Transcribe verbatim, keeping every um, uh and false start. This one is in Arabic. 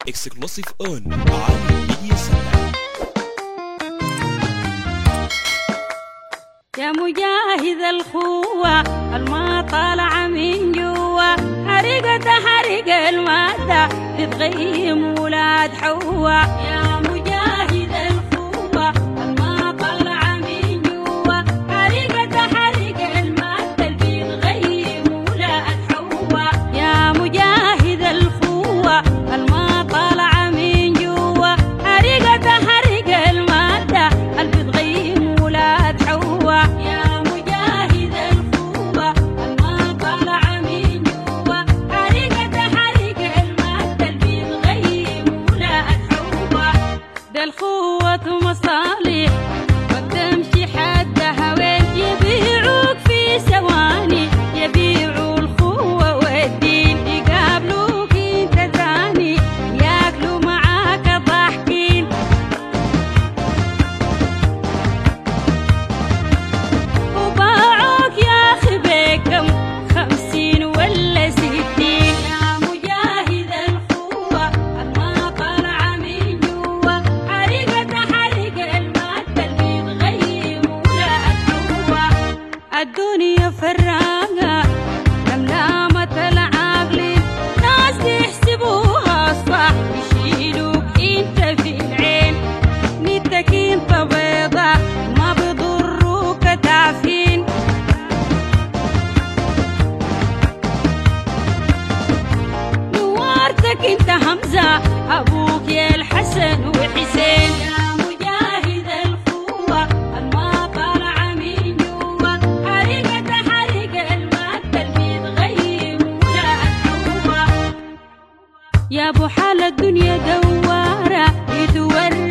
exclusive on Ali Media Center. يا مجاهد الخوة الما طالع من جوا حرقة حرق المادة بتغيم ولاد حوا. يا مجاهد الخوة الما طالع من جوا حرقة حرق المادة بتغيم ولاد حوا. يا مجاهد الخوة الما طالع من جوا حرقة حرق المادة بتغيم ولاد حوا. يا مجاهد الخوة الما طالع من جوا حرقة حرق المادة بتغيم ولاد حوا. ده الخوة مصالح وبتمشي حدها وين يبيعوك في ثواني يبيعوا الخوة والدين يقابلوك انت ثاني ياكلوا معاك ضاحكين. وباعوك يا اخي بكم خمسين ولا ستين. يا مجاهد الخوة الما طالع من جوا حرقة حرق المادة اللي بتغيم ولاد حوا. الدنيا فراقة لملامة العاقلين ناس بيحسبوها صح يشيلوك انت في العين نيتك انت بيضة ما بضروك تعفين. نوارتك انت حمزة ابوك يا الحسن وحسين. يا مجاهد الخوة الما طالع من جوا حرقة حرق المادة اللي بتغيم ولاد حوا. يا ابو حال الدنيا دوارة يتورى